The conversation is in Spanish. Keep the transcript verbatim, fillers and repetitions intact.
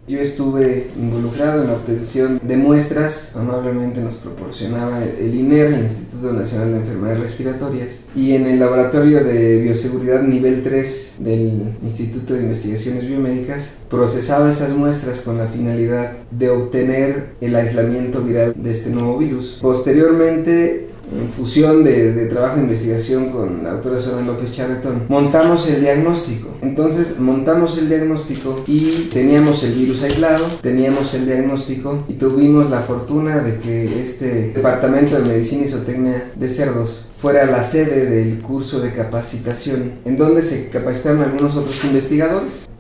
Yo estuve involucrado en la obtención de muestras, amablemente nos proporcionaba el I N E R, el Instituto Nacional de Enfermedades Respiratorias, y en el Laboratorio de Bioseguridad Nivel tres del Instituto de Investigaciones Biomédicas procesaba esas muestras con la finalidad de obtener el aislamiento viral de este nuevo virus. Posteriormente, en fusión de, de trabajo de investigación con la doctora Zoraida López Charretón, montamos el diagnóstico. Entonces montamos el diagnóstico y teníamos el virus aislado, teníamos el diagnóstico y tuvimos la fortuna de que este Departamento de Medicina y Zootecnia de Cerdos fuera la sede del curso de capacitación, en donde se capacitaron algunos otros investigadores.